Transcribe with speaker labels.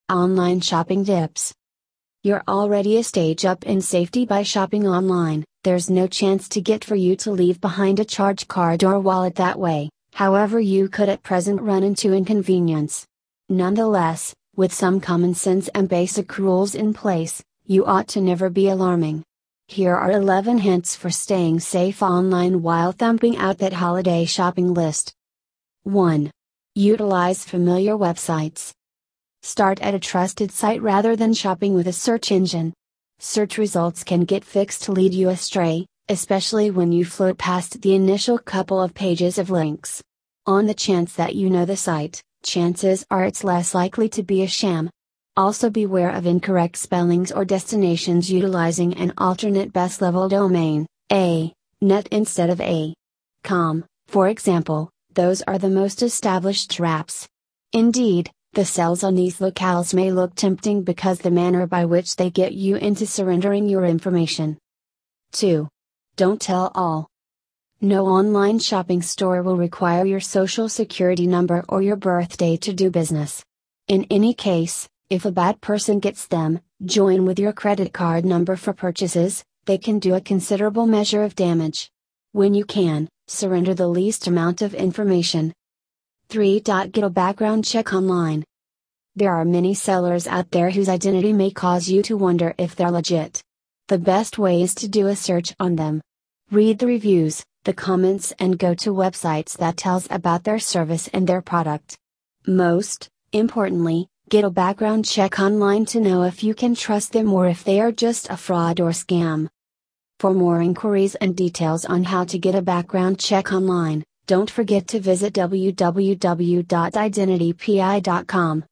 Speaker 1: Online shopping tips. You're already a stage up in safety by shopping online. There's no chance to get for you to leave behind a charge card or wallet that way, however you could at present run into inconvenience. Nonetheless, with some common sense and basic rules in place, you ought to never be alarming. Here are 11 hints for staying safe online while thumping out that holiday shopping list. 1. Utilize familiar websites. Start at a trusted site rather than shopping with a search engine. Search results can get fixed to lead you astray, especially when you float past the initial couple of pages of links. On the chance that you know the site, chances are it's less likely to be a sham. Also beware of incorrect spellings or destinations utilizing an alternate best level domain, .net instead of .com, for example. Those are the most established traps. Indeed, the sales on these locales may look tempting because the manner by which they get you into surrendering your information. 2. Don't tell all. No online shopping store will require your social security number or your birthday to do business. In any case, if a bad person gets them, join with your credit card number for purchases, they can do a considerable measure of damage. When you can, surrender the least amount of information. 3. Get a background check online. There are many sellers out there whose identity may cause you to wonder if they're legit. The best way is to do a search on them. Read the reviews, the comments, and go to websites that tells about their service and their product. Most importantly, get a background check online to know if you can trust them or if they are just a fraud or scam. For more inquiries and details on how to get a background check online, don't forget to visit www.identitypi.com.